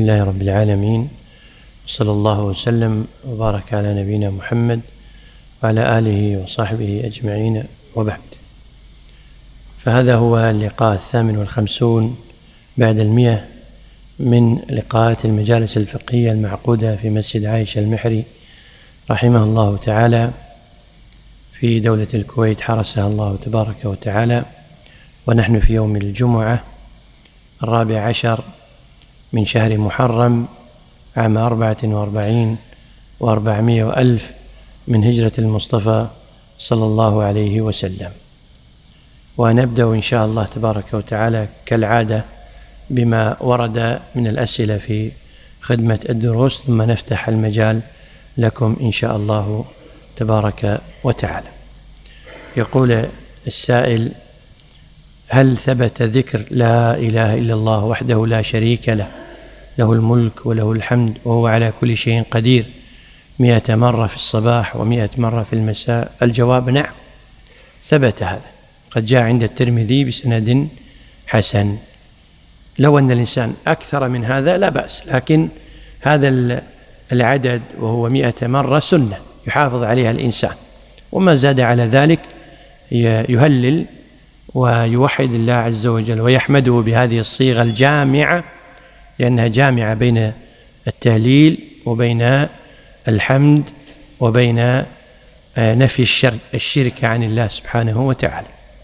لله رب العالمين، صلى الله وسلم وبارك على نبينا محمد وعلى آله وصحبه أجمعين، وبعد. فهذا هو اللقاء 58 بعد 100 من لقاءات المجالس الفقهية المعقودة في مسجد عائشة المحري رحمه الله تعالى في دولة الكويت، حرسها الله تبارك وتعالى. ونحن في يوم الجمعة 14 من شهر محرم عام 44 و400 وألف من هجرة المصطفى صلى الله عليه وسلم. ونبدأ إن شاء الله تبارك وتعالى كالعادة بما ورد من الأسئلة في خدمة الدروس، ثم نفتح المجال لكم إن شاء الله تبارك وتعالى. يقول السائل: هل ثبت ذكر لا إله إلا الله وحده لا شريك له، له الملك وله الحمد وهو على كل شيء قدير 100 مرة في الصباح و100 مرة في المساء؟ الجواب: نعم، ثبت هذا، قد جاء عند الترمذي بسند حسن. لو أن الإنسان أكثر من هذا لا بأس، لكن هذا العدد وهو 100 مرة سنة يحافظ عليها الإنسان، وما زاد على ذلك يهلل ويوحد الله عز وجل ويحمده بهذه الصيغة الجامعة، لأنها جامعة بين التهليل وبين الحمد وبين نفي الشرك عن الله سبحانه وتعالى.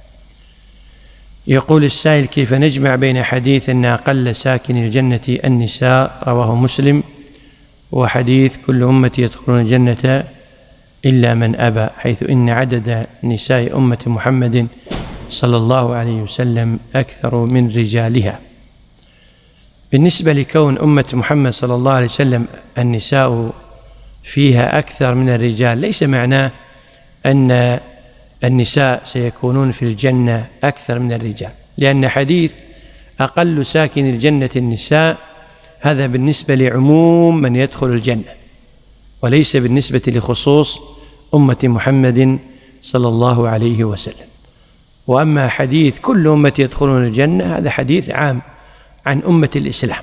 يقول السائل: كيف نجمع بين حديث أن أقل ساكن الجنة النساء رواه مسلم، وحديث كل أمتي يدخلون الجنة إلا من أبى، حيث إن عدد نساء أمة محمد صلى الله عليه وسلم أكثر من رجالها؟ بالنسبة لكون أمة محمد صلى الله عليه وسلم النساء فيها أكثر من الرجال ليس معناه أن النساء سيكونون في الجنة أكثر من الرجال، لأن حديث أقل ساكن الجنة النساء هذا بالنسبة لعموم من يدخل الجنة، وليس بالنسبة لخصوص أمة محمد صلى الله عليه وسلم. وأما حديث كل أمة يدخلون الجنة هذا حديث عام عن أمة الإسلام.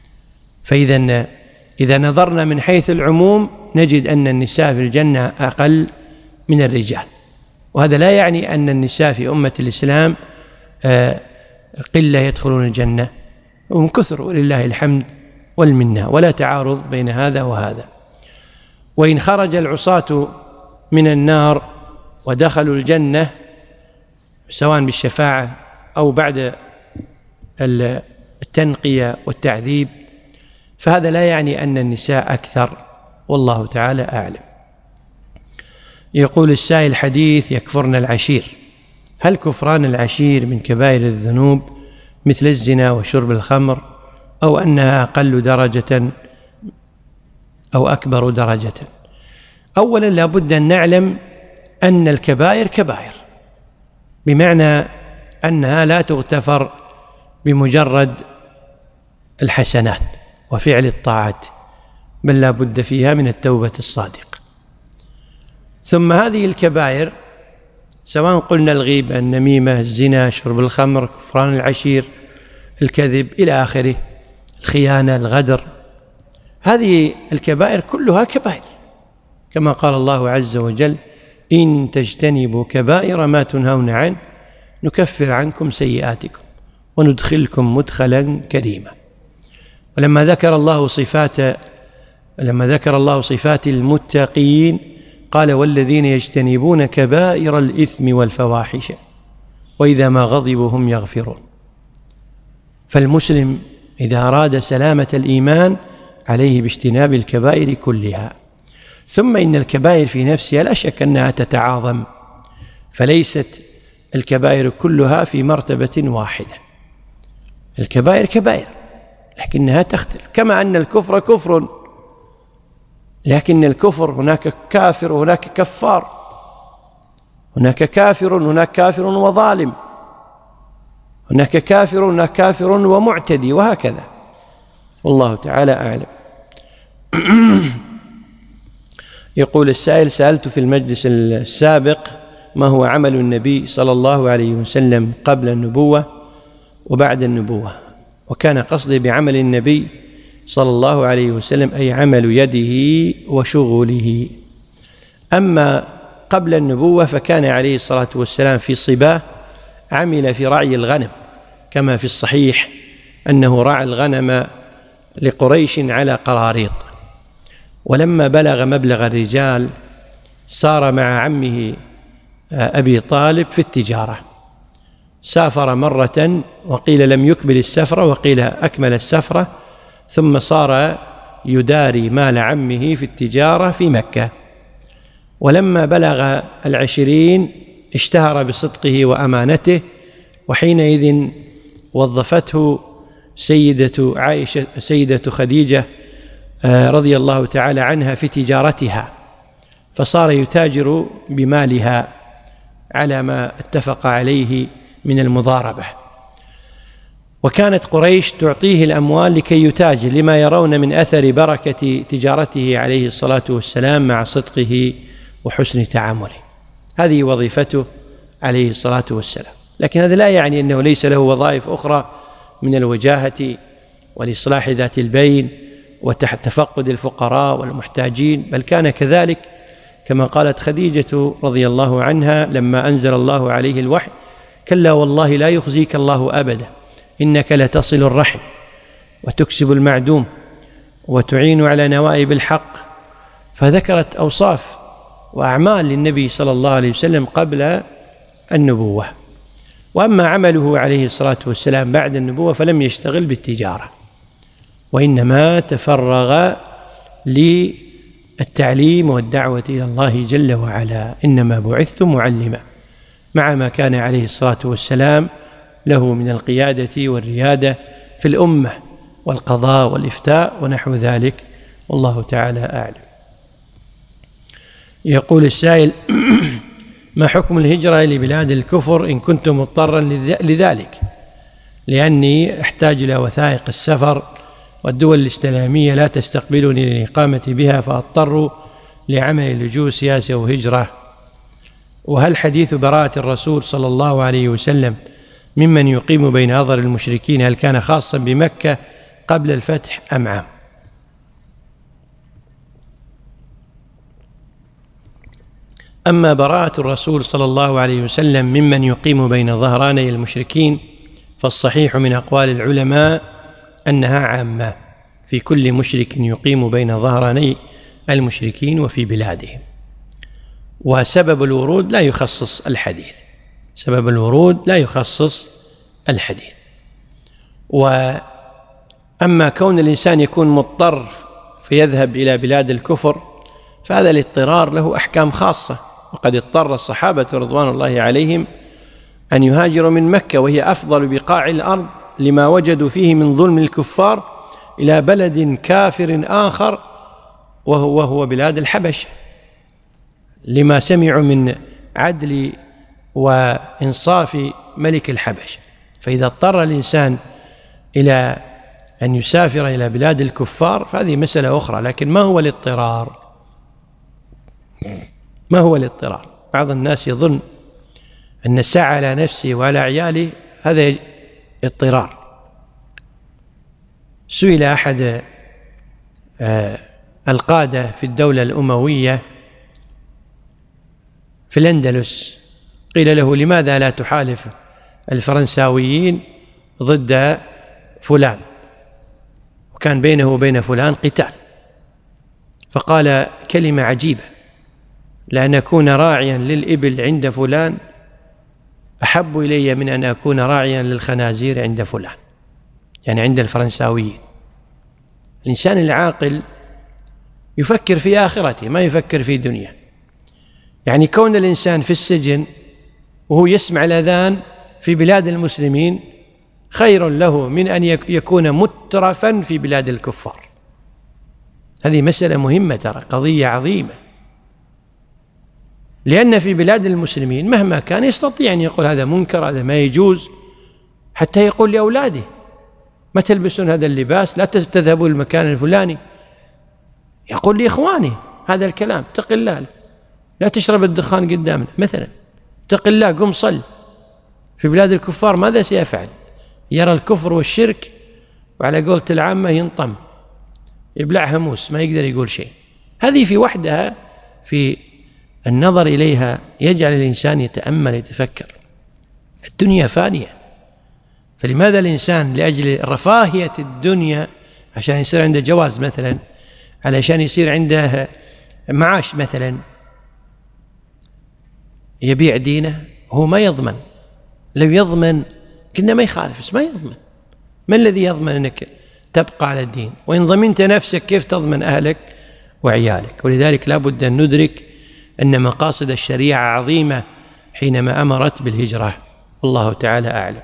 إذا نظرنا من حيث العموم نجد أن النساء في الجنة أقل من الرجال، وهذا لا يعني أن النساء في أمة الإسلام قلة يدخلون الجنة، هم كثر ولله الحمد والمنة، ولا تعارض بين هذا وهذا. وإن خرج العصاة من النار ودخلوا الجنة سواء بالشفاعة أو بعد التنقية والتعذيب فهذا لا يعني أن النساء أكثر، والله تعالى أعلم. يقول السائل: حديث يكفرن العشير، هل كفران العشير من كبائر الذنوب مثل الزنا وشرب الخمر، أو أنها أقل درجة أو أكبر درجة؟ أولا لا بد أن نعلم أن الكبائر كبائر، بمعنى أنها لا تغتفر بمجرد الحسنات وفعل الطاعات، بل لا بد فيها من التوبة الصادقة. ثم هذه الكبائر سواء قلنا الغيبة، النميمة، الزنا، شرب الخمر، كفران العشير، الكذب إلى آخره، الخيانة، الغدر، هذه الكبائر كلها كبائر، كما قال الله عز وجل: إن تجتنبوا كبائر ما تنهون عنه نكفر عنكم سيئاتكم وندخلكم مدخلا كريما. ولما ذكر الله صفات المتقين قال: والذين يجتنبون كبائر الإثم والفواحش وإذا ما غضبوا هم يغفرون. فالمسلم إذا أراد سلامة الإيمان عليه باجتناب الكبائر كلها. ثم إن الكبائر في نفسها لا شك أنها تتعاظم، فليست الكبائر كلها في مرتبة واحدة، الكبائر كبائر لكنها تختلف، كما أن الكفر كفر، لكن الكفر هناك كافر وهناك كفار، هناك كافر هناك كافر وظالم، هناك كافر هناك كافر ومعتدي، وهكذا، والله تعالى أعلم. يقول السائل: سألت في المجلس السابق ما هو عمل النبي صلى الله عليه وسلم قبل النبوة وبعد النبوة، وكان قصدي بعمل النبي صلى الله عليه وسلم، أي عمل يده وشغله. أما قبل النبوة فكان عليه الصلاة والسلام في صباه عمل في رعي الغنم، كما في الصحيح أنه رعى الغنم لقريش على قراريط، ولما بلغ مبلغ الرجال سار مع عمه أبي طالب في التجارة، سافر مرة وقيل لم يكمل السفرة وقيل أكمل السفرة، ثم صار يداري مال عمه في التجارة في مكة، ولما بلغ 20 اشتهر بصدقه وأمانته، وحينئذ وظفته سيدة خديجة رضي الله تعالى عنها في تجارتها، فصار يتاجر بمالها على ما اتفق عليه من المضاربة. وكانت قريش تعطيه الأموال لكي يتاجر، لما يرون من أثر بركة تجارته عليه الصلاة والسلام مع صدقه وحسن تعامله. هذه وظيفته عليه الصلاة والسلام. لكن هذا لا يعني أنه ليس له وظائف أخرى من الوجاهة والإصلاح ذات البين وتفقد الفقراء والمحتاجين، بل كان كذلك كما قالت خديجة رضي الله عنها لما أنزل الله عليه الوحي: كلا والله لا يخزيك الله أبدا إنك لتصل الرحم وتكسب المعدوم وتعين على نوائب الحق. فذكرت أوصاف وأعمال للنبي صلى الله عليه وسلم قبل النبوة. وأما عمله عليه الصلاة والسلام بعد النبوة فلم يشتغل بالتجارة، وإنما تفرغ للتعليم والدعوة إلى الله جل وعلا. إنما بعثت معلما، مع ما كان عليه الصلاة والسلام له من القيادة والريادة في الأمة والقضاء والإفتاء ونحو ذلك، والله تعالى أعلم. يقول السائل: ما حكم الهجرة لبلاد الكفر إن كنت مضطرا لذلك، لأني أحتاج إلى وثائق السفر والدول الإسلامية لا تستقبلني للإقامة بها، فأضطر لعمل لجوء سياسي أو هجرة. وهل حديث براءة الرسول صلى الله عليه وسلم ممن يقيم بين أظهر المشركين هل كان خاصا بمكة قبل الفتح أم عام؟ أما براءة الرسول صلى الله عليه وسلم ممن يقيم بين ظهراني المشركين فالصحيح من أقوال العلماء أنها عامة في كل مشرك يقيم بين ظهراني المشركين وفي بلادهم. وسبب الورود لا يخصص الحديث، سبب الورود لا يخصص الحديث. وأما كون الإنسان يكون مضطر فيذهب إلى بلاد الكفر فهذا الاضطرار له أحكام خاصة، وقد اضطر الصحابة رضوان الله عليهم أن يهاجروا من مكة وهي أفضل بقاع الأرض لما وجدوا فيه من ظلم الكفار إلى بلد كافر آخر وهو بلاد الحبش، لما سمعوا من عدل وإنصاف ملك الحبش. فإذا اضطر الإنسان إلى أن يسافر إلى بلاد الكفار فهذه مسألة أخرى. لكن ما هو الاضطرار؟ ما هو الاضطرار؟ بعض الناس يظن أن السعي على نفسه وعلى عياله هذا اضطرار. سئل أحد القادة في الدولة الأموية في الأندلس، قيل له: لماذا لا تحالف الفرنساويين ضد فلان؟ وكان بينه وبين فلان قتال، فقال كلمة عجيبة: لأن أكون راعيا للإبل عند فلان أحب إلي من أن أكون راعيا للخنازير عند فلان، يعني عند الفرنساويين. الإنسان العاقل يفكر في آخرته ما يفكر في دنيا. يعني كون الإنسان في السجن وهو يسمع الأذان في بلاد المسلمين خير له من أن يكون مترفا في بلاد الكفار. هذه مسألة مهمة، ترى قضية عظيمة، لأن في بلاد المسلمين مهما كان يستطيع أن يقول هذا منكر، هذا ما يجوز، حتى يقول لأولاده: ما تلبسون هذا اللباس، لا تذهبوا المكان الفلاني. يقول لإخوانه هذا الكلام: اتق الله، لا تشرب الدخان قدامنا مثلا، اتق الله، قم صل. في بلاد الكفار ماذا سيفعل؟ يرى الكفر والشرك وعلى قولة العامة ينطم يبلعها موس، ما يقدر يقول شيء. هذه في وحدها في النظر إليها يجعل الإنسان يتأمل يتفكر. الدنيا فانية، فلماذا الإنسان لأجل رفاهية الدنيا عشان يصير عنده جواز مثلا، علشان يصير عنده معاش مثلا، يبيع دينه؟ هو ما يضمن. لو يضمن كنا ما يخالف، بس ما يضمن. ما الذي يضمن أنك تبقى على الدين؟ وإن ضمنت نفسك كيف تضمن أهلك وعيالك؟ ولذلك لا بد أن ندرك أن مقاصد الشريعة عظيمة حينما أمرت بالهجرة، والله تعالى أعلم.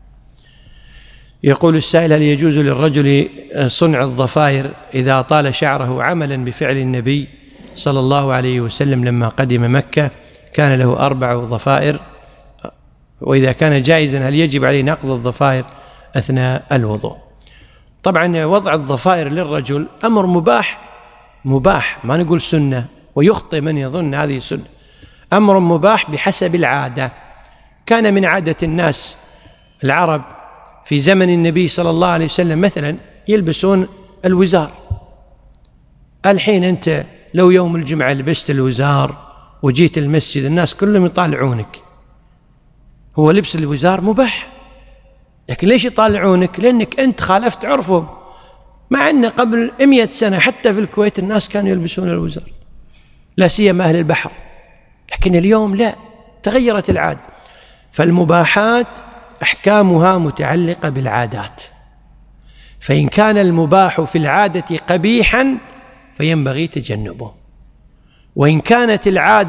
يقول السائل: هل يجوز للرجل صنع الضفائر إذا طال شعره عملا بفعل النبي صلى الله عليه وسلم لما قدم مكة كان له 4 ضفائر؟ وإذا كان جائزا هل يجب عليه نقض الضفائر أثناء الوضوء؟ طبعا وضع الضفائر للرجل أمر مباح، ما نقول سنة، ويخطئ من يظن هذه سنة. أمر مباح بحسب العادة. كان من عادة الناس العرب في زمن النبي صلى الله عليه وسلم مثلا يلبسون الوزار. الحين أنت لو يوم الجمعة لبست الوزار وجيت المسجد الناس كلهم يطالعونك. هو لبس الوزار مباح، لكن ليش يطالعونك؟ لأنك أنت خالفت عرفهم. مع أن قبل 100 سنة حتى في الكويت الناس كانوا يلبسون الوزار، لا سيما أهل البحر، لكن اليوم لا، تغيرت العادة. فالمباحات أحكامها متعلقة بالعادات، فإن كان المباح في العادة قبيحا فينبغي تجنبه، وإن كان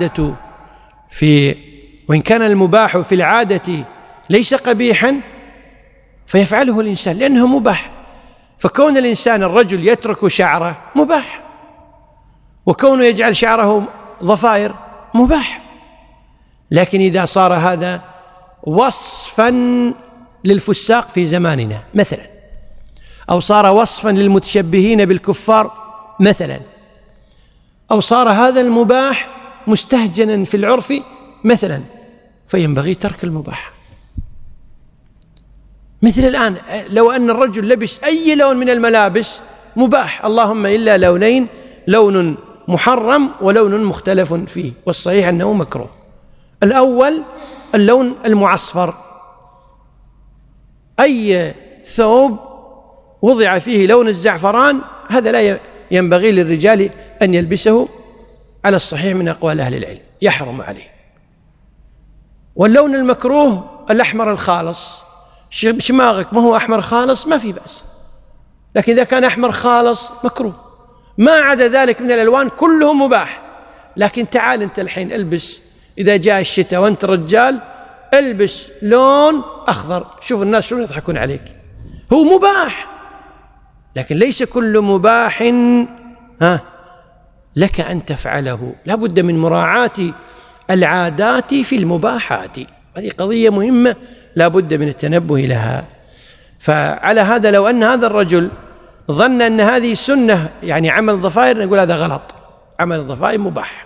المباح في العادة ليس قبيحا فيفعله الإنسان لأنه مباح. فكون الإنسان الرجل يترك شعره مباح، وكونه يجعل شعره ضفائر مباح. لكن إذا صار هذا وصفا للفساق في زماننا مثلا، أو صار وصفا للمتشبهين بالكفار مثلا، أو صار هذا المباح مستهجنا في العرف مثلا، فينبغي ترك المباح. مثل الآن لو أن الرجل لبس أي لون من الملابس مباح، اللهم إلا لونين: لون محرم ولون مختلف فيه، والصحيح أنه مكروه. الأول اللون المعصفر، أي ثوب وضع فيه لون الزعفران هذا لا ينبغي للرجال أن يلبسه على الصحيح من أقوال أهل العلم، يحرم عليه. واللون المكروه الأحمر الخالص، شماغك ما هو أحمر خالص ما في بأس، لكن إذا كان أحمر خالص مكروه. ما عدا ذلك من الألوان كله مباح. لكن تعال أنت الحين البس، إذا جاء الشتاء وأنت رجال البس لون أخضر، شوف الناس شلون يضحكون عليك. هو مباح، لكن ليس كل مباح لك أن تفعله. لا بد من مراعاة العادات في المباحات، هذه قضية مهمة لا بد من التنبه لها. فعلى هذا لو أن هذا الرجل ظن أن هذه سنة يعني عمل ضفائر، نقول هذا غلط، عمل الضفائر مباح.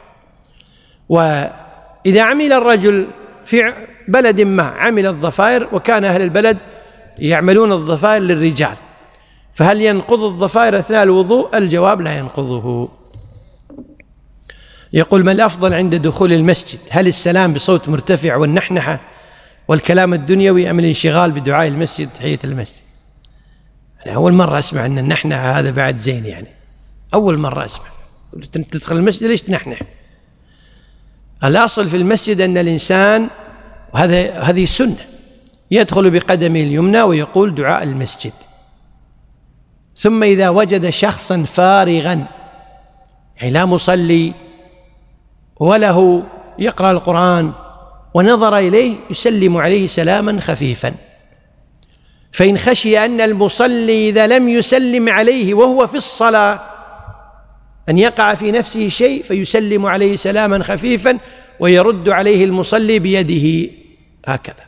وإذا عمل الرجل في بلد ما عمل الضفائر وكان أهل البلد يعملون الضفائر للرجال، فهل ينقض الضفائر أثناء الوضوء؟ الجواب لا ينقضه. يقول: ما الأفضل عند دخول المسجد؟ هل السلام بصوت مرتفع والنحنحة والكلام الدنيوي أم الانشغال بدعاء المسجد تحية المسجد؟ أنا أول مرة أسمع أن النحنحة هذا بعد زين، يعني أول مرة أسمع. تدخل المسجد ليش تنحنح؟ الأصل في المسجد أن الإنسان، هذه سنة، يدخل بقدمه اليمنى ويقول دعاء المسجد، ثم إذا وجد شخصا فارغا يعني لا مصلي وله يقرأ القرآن ونظر إليه يسلم عليه سلاما خفيفا. فإن خشي أن المصلي إذا لم يسلم عليه وهو في الصلاة أن يقع في نفسه شيء فيسلم عليه سلاما خفيفا ويرد عليه المصلي بيده هكذا،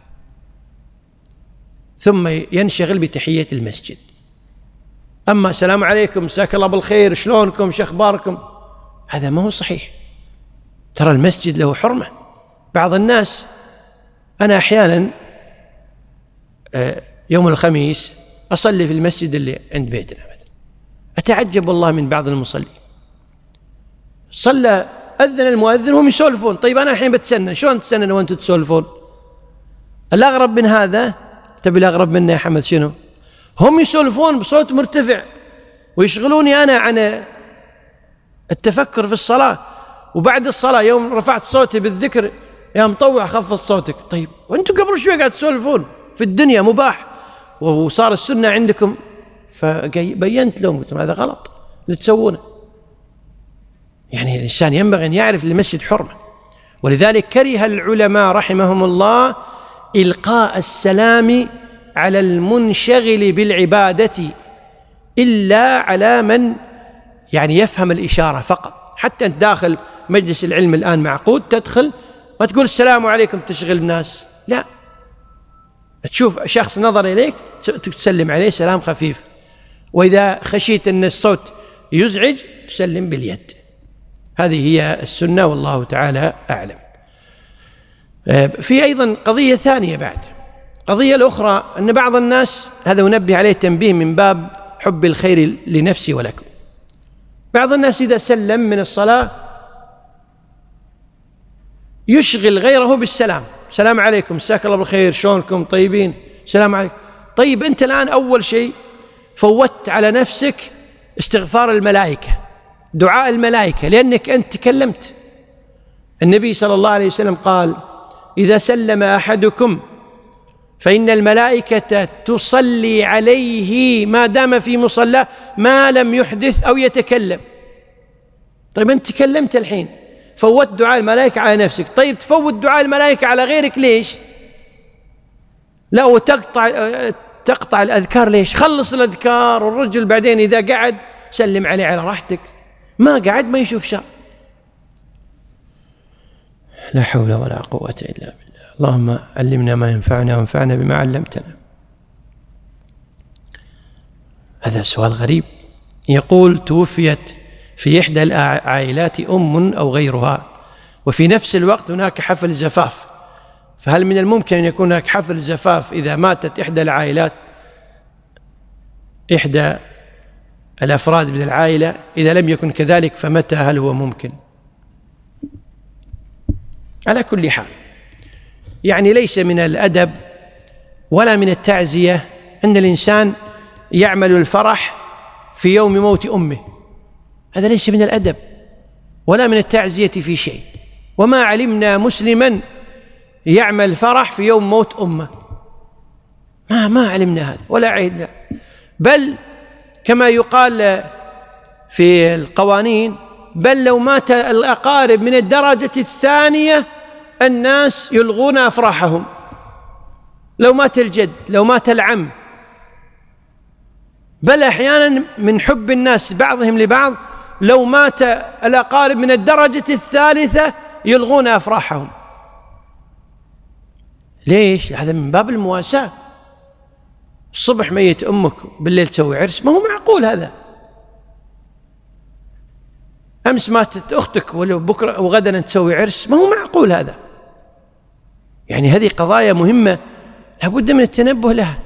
ثم ينشغل بتحية المسجد. أما السلام عليكم، مساك الله بالخير، شلونكم، شخباركم، هذا ما هو صحيح. ترى المسجد له حرمة. بعض الناس، أنا أحيانا يوم الخميس أصلي في المسجد اللي عند بيتنا، أتعجب والله من بعض المصلين، صلى أذن المؤذن وهم يسولفون. طيب أنا الحين بتسنن، شلون تسنن وأنتم تسولفون؟ الأغرب من هذا، تبي الأغرب منه يا حمد شنو؟ هم يسولفون بصوت مرتفع ويشغلوني أنا عن التفكر في الصلاة، وبعد الصلاة يوم رفعت صوتي بالذكر يا مطوع خفض صوتك. طيب وأنتم قبل شوي قاعد تسولفون في الدنيا مباح، وصار السنة عندكم، فبينت لهم قلت هذا غلط اللي تسوونه. يعني الإنسان ينبغي أن يعرف للمسجد حرمة، ولذلك كره العلماء رحمهم الله إلقاء السلام على المنشغل بالعبادة إلا على من يعني يفهم الإشارة فقط. حتى أنت داخل مجلس العلم الآن معقود، تدخل ما تقول السلام عليكم تشغل الناس، لا، تشوف شخص نظر إليك تسلم عليه سلام خفيف، وإذا خشيت أن الصوت يزعج تسلم باليد. هذه هي السنة والله تعالى أعلم. في أيضا قضية ثانية بعد، قضية الأخرى أن بعض الناس، هذا أنبه عليه تنبيه من باب حب الخير لنفسي ولكم، بعض الناس إذا سلم من الصلاة يشغل غيره بالسلام، السلام عليكم، مساك الله بالخير، شلونكم، طيبين، سلام عليكم. طيب أنت الآن أول شيء فوت على نفسك استغفار الملائكة، دعاء الملائكة، لأنك أنت تكلمت. النبي صلى الله عليه وسلم قال إذا سلم أحدكم فإن الملائكة تصلي عليه ما دام في مصلاه ما لم يحدث أو يتكلم. طيب أنت تكلمت الحين، فوت دعاء الملائكة على نفسك، طيب تفوت دعاء الملائكة على غيرك ليش؟ لا، وتقطع الأذكار ليش؟ خلص الأذكار، والرجل بعدين إذا قعد سلم عليه على راحتك، ما قعد ما يشوف شر. لا حول ولا قوة إلا بالله. اللهم علمنا ما ينفعنا وانفعنا بما علمتنا. هذا سؤال غريب. يقول توفيت في إحدى العائلات أم أو غيرها، وفي نفس الوقت هناك حفل زفاف، فهل من الممكن أن يكون هناك حفل زفاف إذا ماتت إحدى العائلات، إحدى الأفراد من العائلة؟ إذا لم يكن كذلك فمتى هل هو ممكن؟ على كل حال، يعني ليس من الأدب ولا من التعزية أن الإنسان يعمل الفرح في يوم موت أمه، هذا ليس من الأدب ولا من التعزية في شيء. وما علمنا مسلما يعمل فرح في يوم موت أمه، ما علمنا هذا ولا عهدنا. بل كما يقال في القوانين، بل لو مات الأقارب من الدرجة الثانية الناس يلغون أفراحهم، لو مات الجد، لو مات العم، بل أحيانا من حب الناس بعضهم لبعض لو مات الأقارب من الدرجة الثالثة يلغون أفراحهم. ليش؟ هذا من باب المواساة. الصبح ميت أمك بالليل تسوي عرس، ما هو معقول هذا. أمس ماتت أختك وبكرة وغدا تسوي عرس، ما هو معقول هذا. يعني هذه قضايا مهمة لابد من التنبه لها.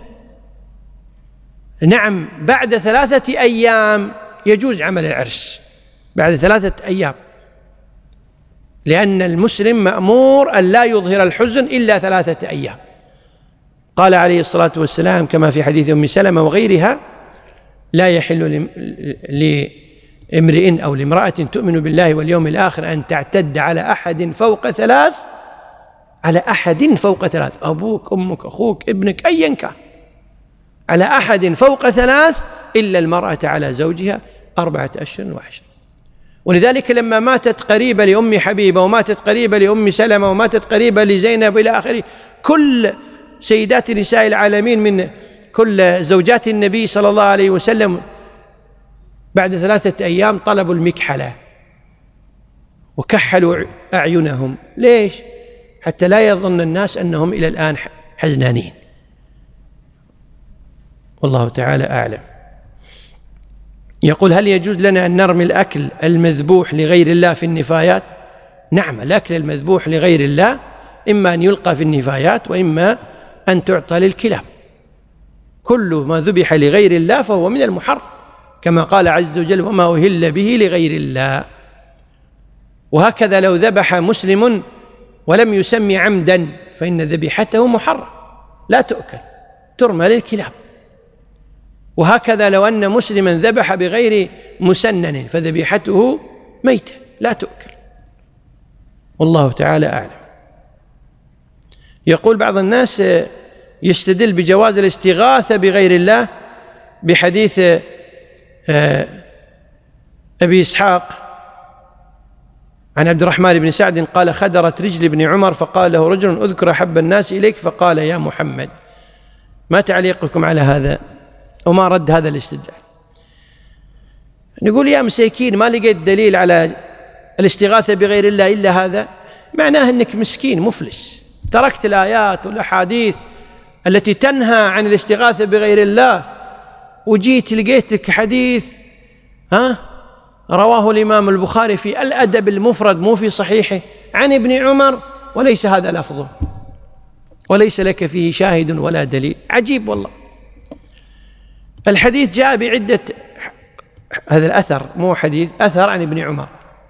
نعم، بعد 3 أيام يجوز عمل العرس، بعد 3 أيام، لأن المسلم مأمور أن لا يظهر الحزن إلا 3 أيام. قال عليه الصلاة والسلام كما في حديث أم سلمة وغيرها: لا يحل لامرئ أو لامرأة تؤمن بالله واليوم الآخر أن تعتد على أحد فوق 3، على أحد فوق 3، أبوك أمك أخوك ابنك أيا كان، على أحد فوق 3 إلا المرأة على زوجها 4 أشهر وعشرة. ولذلك لما ماتت قريبة لأم حبيبة، وماتت قريبة لأم سلمة، وماتت قريبة لزينب إلى آخره، كل سيدات نساء العالمين من كل زوجات النبي صلى الله عليه وسلم بعد 3 أيام طلبوا المكحلة وكحلوا أعينهم. ليش؟ حتى لا يظن الناس أنهم إلى الآن حزنانين. والله تعالى أعلم. يقول: هل يجوز لنا أن نرمي الأكل المذبوح لغير الله في النفايات؟ نعم، الأكل المذبوح لغير الله إما أن يلقى في النفايات وإما أن تعطى للكلاب. كل ما ذبح لغير الله فهو من المحرم، كما قال عز وجل وما أهل به لغير الله. وهكذا لو ذبح مسلم ولم يسمي عمدا فإن ذبيحته محرم لا تؤكل، ترمى للكلاب. وهكذا لو أن مسلما ذبح بغير مسنن فذبيحته ميتة لا تؤكل. والله تعالى أعلم. يقول بعض الناس يستدل بجواز الاستغاثة بغير الله بحديث أبي إسحاق عن عبد الرحمن بن سعد قال خدرت رجل ابن عمر فقال له رجل أذكر أحب الناس إليك فقال يا محمد. ما تعليقكم على هذا وما رد هذا الاستدلال؟ نقول يا مساكين ما لقيت دليل على الاستغاثة بغير الله إلا هذا، معناه أنك مسكين مفلس، تركت الآيات والأحاديث التي تنهى عن الاستغاثة بغير الله وجيت لقيتك حديث رواه الإمام البخاري في الأدب المفرد مو في صحيحه عن ابن عمر وليس هذا لفظه وليس لك فيه شاهد ولا دليل. عجيب والله. الحديث جاء بعدة، هذا الأثر مو حديث، أثر عن ابن عمر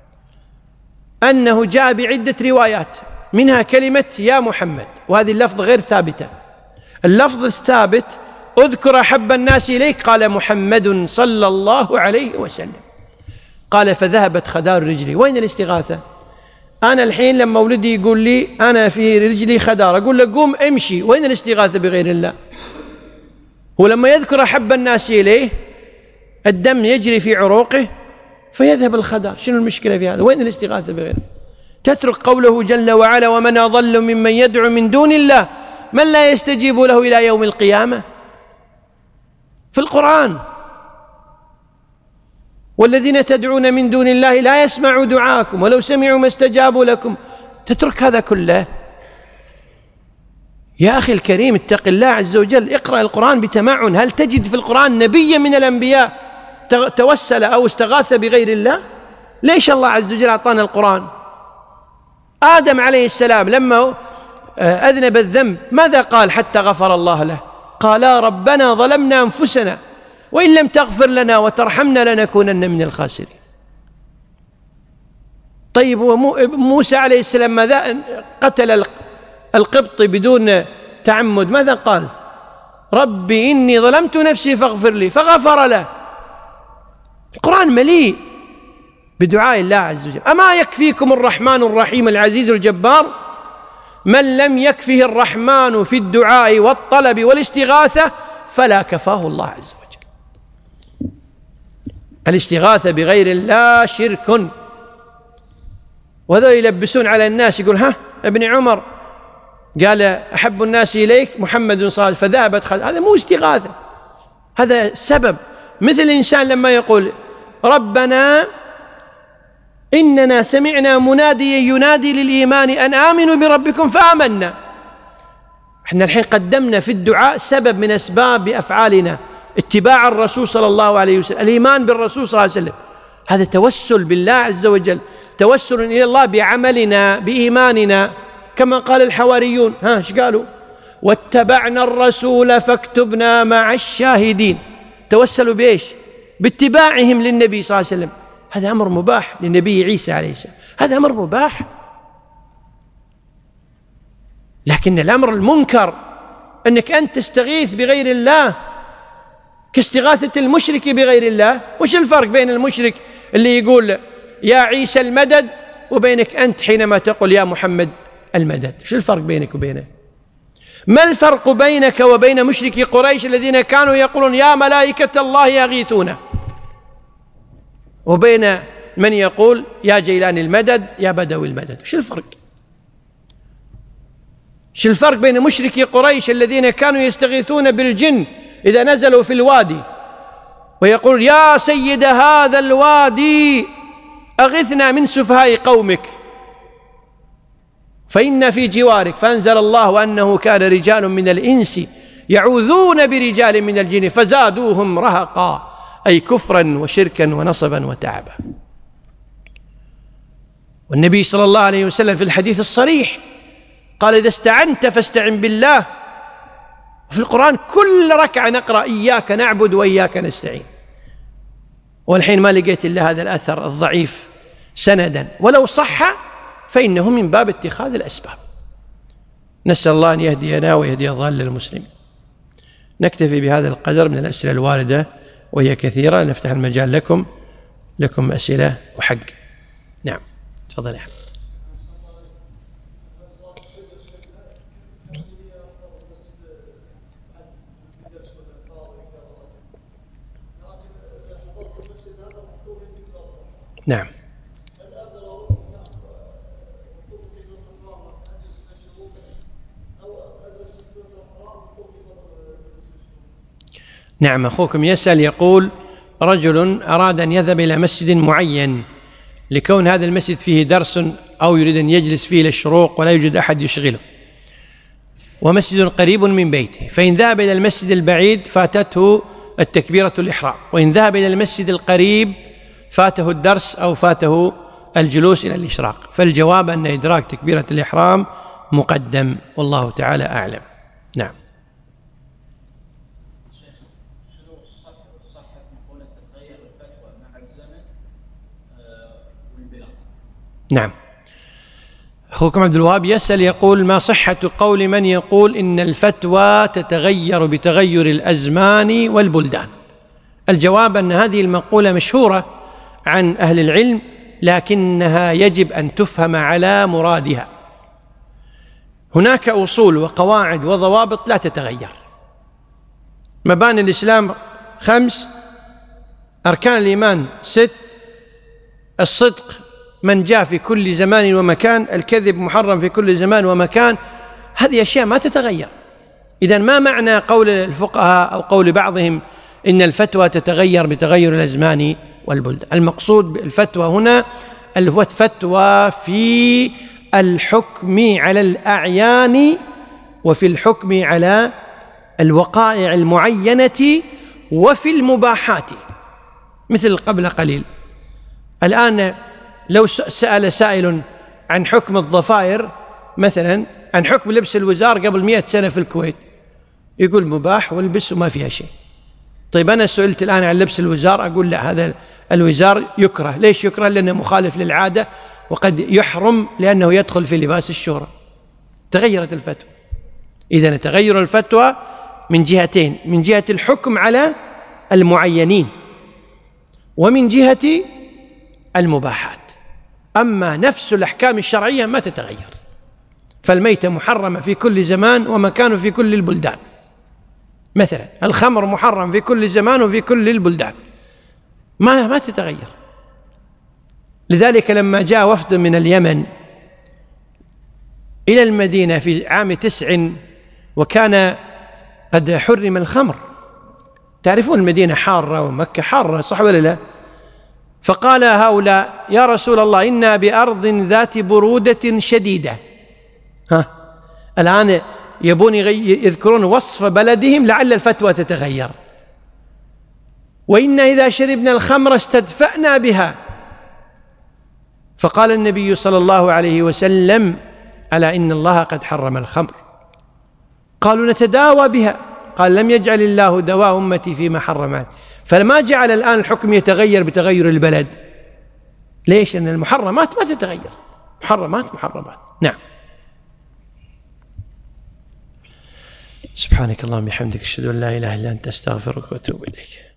أنه جاء بعدة روايات منها كلمة يا محمد، وهذه اللفظ غير ثابتة. اللفظ الثابت أذكر أحب الناس إليك قال محمد صلى الله عليه وسلم. قال فذهبت خدار رجلي. وين الاستغاثة؟ أنا الحين لما ولدي يقول لي أنا في رجلي خدار أقول له قوم امشي، وين الاستغاثة بغير الله؟ ولما يذكر أحب الناس إليه الدم يجري في عروقه فيذهب الخدار. شنو المشكلة في هذا؟ وين الاستغاثة بغير الله؟ تترك قوله جل وعلا ومن أضل ممن يدعو من دون الله من لا يستجيب له إلى يوم القيامة في القرآن. والذين تدعون من دون الله لا يسمعوا دعاءكم ولو سمعوا ما استجابوا لكم. تترك هذا كله؟ يا أخي الكريم اتق الله عز وجل، اقرأ القرآن بتمعن. هل تجد في القرآن نبيا من الأنبياء توسل أو استغاث بغير الله؟ ليش الله عز وجل أعطانا القرآن؟ آدم عليه السلام لما أذنب الذنب ماذا قال حتى غفر الله له؟ قالا ربنا ظلمنا أنفسنا وإن لم تغفر لنا وترحمنا لنكونن من الخاسرين. طيب وموسى عليه السلام ماذا قتل القبط بدون تعمد ماذا قال؟ ربي إني ظلمت نفسي فاغفر لي فغفر له. القرآن مليء بدعاء الله عز وجل. أما يكفيكم الرحمن الرحيم العزيز الجبار؟ من لم يكفه الرحمن في الدعاء والطلب والاستغاثة فلا كفاه الله عز وجل. الاستغاثة بغير الله شرك. وهذا يلبسون على الناس يقول ها ابن عمر قال أحب الناس إليك محمد صلى الله عليه وسلم فذهبت خدر. هذا مو استغاثة، هذا سبب. مثل الإنسان لما يقول ربنا إننا سمعنا مناديا ينادي للإيمان أن آمنوا بربكم فآمنا. احنا الحين قدمنا في الدعاء سبب من أسباب أفعالنا اتباع الرسول صلى الله عليه وسلم، الإيمان بالرسول صلى الله عليه وسلم. هذا توسل بالله عز وجل، توسل إلى الله بعملنا بإيماننا، كما قال الحواريون ايش قالوا؟ واتبعنا الرسول فاكتبنا مع الشاهدين. توسلوا بإيش؟ باتباعهم للنبي صلى الله عليه وسلم. هذا أمر مباح للنبي عيسى عليه السلام، هذا أمر مباح. لكن الأمر المنكر أنك أنت تستغيث بغير الله كاستغاثة المشرك بغير الله. وش الفرق بين المشرك اللي يقول يا عيسى المدد وبينك أنت حينما تقول يا محمد المدد؟ شو الفرق بينك وبينه؟ ما الفرق بينك وبين مشركي قريش الذين كانوا يقولون يا ملائكة الله يغيثون، وبين من يقول يا جيلان المدد يا بدوي المدد؟ شو الفرق؟ شو الفرق بين مشركي قريش الذين كانوا يستغيثون بالجن إذا نزلوا في الوادي ويقول يا سيد هذا الوادي أغثنا من سفهاء قومك فإن في جوارك، فأنزل الله أنه كان رجال من الإنس يعوذون برجال من الجن فزادوهم رهقا، أي كفرا وشركا ونصبا وتعبا. والنبي صلى الله عليه وسلم في الحديث الصريح قال إذا استعنت فاستعن بالله. في القرآن كل ركعة نقرأ إياك نعبد وإياك نستعين. والحين ما لقيت إلا هذا الأثر الضعيف سندا، ولو صح فإنه من باب اتخاذ الأسباب. نسأل الله أن يهدينا ويهدي ضال المسلمين. نكتفي بهذا القدر من الأسئلة الواردة وهي كثيرة، نفتح المجال لكم أسئلة وحق. نعم تفضل يا أحمد. نعم. نعم، أخوكم يسأل يقول: رجل أراد أن يذهب إلى مسجد معين لكون هذا المسجد فيه درس أو يريد أن يجلس فيه للشروق ولا يوجد أحد يشغله، ومسجد قريب من بيته، فإن ذهب إلى المسجد البعيد فاتته التكبيرة الإحرام، وإن ذهب إلى المسجد القريب فاته الدرس أو فاته الجلوس إلى الإشراق. فالجواب أن إدراك تكبيرة الإحرام مقدم، والله تعالى أعلم. نعم. نعم. أخوكم عبد الوهاب يسأل يقول: ما صحة قول من يقول إن الفتوى تتغير بتغير الأزمان والبلدان؟ الجواب أن هذه المقولة مشهورة عن أهل العلم، لكنها يجب أن تفهم على مرادها. هناك أصول وقواعد وضوابط لا تتغير. مباني الإسلام 5، أركان الإيمان 6، الصدق من جاء في كل زمان ومكان، الكذب محرم في كل زمان ومكان. هذه أشياء ما تتغير. إذن ما معنى قول الفقهاء أو قول بعضهم إن الفتوى تتغير بتغير الأزمان والبلدان؟ المقصود بالفتوى هنا الفتوى في الحكم على الأعيان وفي الحكم على الوقائع المعينة وفي المباحات. مثل قبل قليل، الآن لو سأل سائل عن حكم الضفائر مثلا، عن حكم لبس الوزار قبل 100 سنة في الكويت، يقول مباح والبس وما فيها شيء. طيب أنا سئلت الآن عن لبس الوزار، أقول لا، هذا الوزار يكره. ليش يكره؟ لأنه مخالف للعادة، وقد يحرم لأنه يدخل في لباس الشهرة. تغيرت الفتوى. إذن تغير الفتوى من جهتين: من جهة الحكم على المعينين، ومن جهة المباحات. أما نفس الأحكام الشرعية ما تتغير. فالميتة محرمة في كل زمان ومكان في كل البلدان، مثلا الخمر محرم في كل زمان وفي كل البلدان، ما تتغير. لذلك لما جاء وفد من اليمن إلى المدينة في عام 9 وكان قد حرم الخمر، تعرفون المدينة حارة ومكة حارة، صح ولا لا؟ فقال هؤلاء: يا رسول الله، إنا بأرض ذات برودة شديدة. الآن يبون يذكرون وصف بلدهم لعل الفتوى تتغير. وإنا إذا شربنا الخمر استدفأنا بها. فقال النبي صلى الله عليه وسلم: ألا إن الله قد حرم الخمر. قالوا: نتداوى بها. قال: لم يجعل الله دواء أمتي فيما حرم عنه. فلما جعل الآن الحكم يتغير بتغير البلد. ليش؟ لأن المحرمات ما تتغير، محرمات. نعم. سبحانك اللهم وبحمدك، أشهد أن لا إله إلا أنت، أستغفرك وأتوب إليك.